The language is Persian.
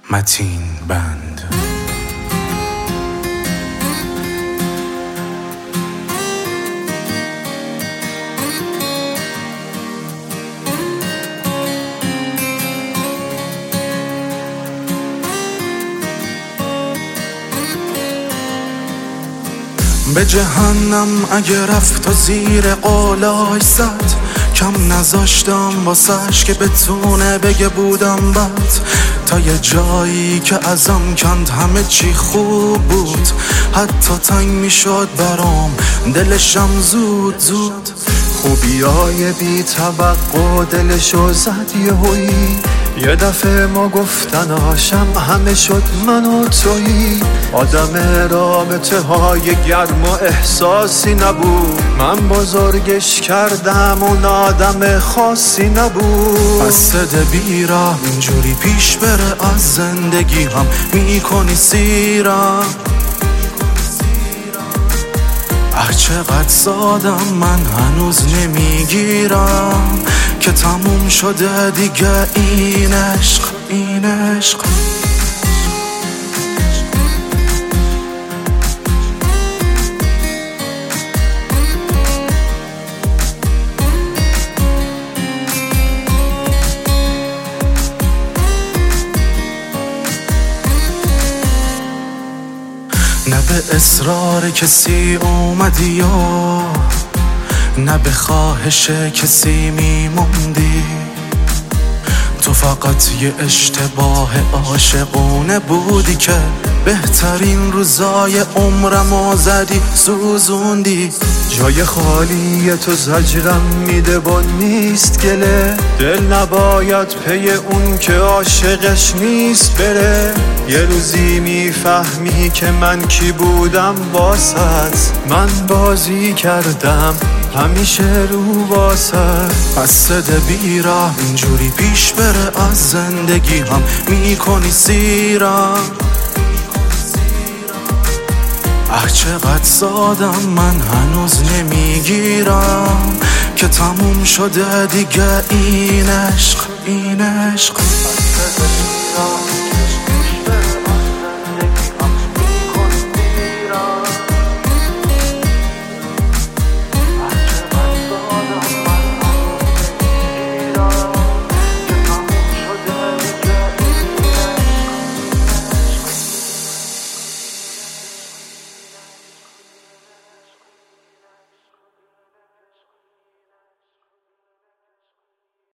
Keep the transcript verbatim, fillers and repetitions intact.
متین بند. به جهنم اگه رفت و زیر قولاش زد، کم نذاشتم واسش که بتونه بگه بودم بد، تا یه جایی که ازم کند همه چی خوب بود، حتی تنگ میشد برام دلشم زود زود. خوبیای بی توقع دلشو زد یهویی، یه دفعه ما گفتناشم همه شد من و تویی. آدم رابطه های گرم و احساسی نبود، من بزرگش کردم اون آدم خاصی نبود. از صد بیرم اینجوری پیش بره از زندگی هم میکنی سیرم. اه چقدر سادم من هنوز نمیگیرم که تموم شده دیگه این عشق این عشق. نه به اصرار کسی اومدی یا نه به خواهش کسی میموندی، تو فقط یه اشتباه عاشقونه بودی که بهترین روزای عمرمو زدی سوزوندی. جای خالی تو زجرم میده و نیست گله، دل نباید پی اون که عاشقش نیست بره. یه روزی میفهمی که من کی بودم واسط، من بازی کردم همیشه رو واسط. از صد بیرم اینجوری پیش بره از زندگی هم میکنی سیرم. اه چقدر سادم من هنوز نمیگیرم که تموم شده دیگه این عشق این عشق.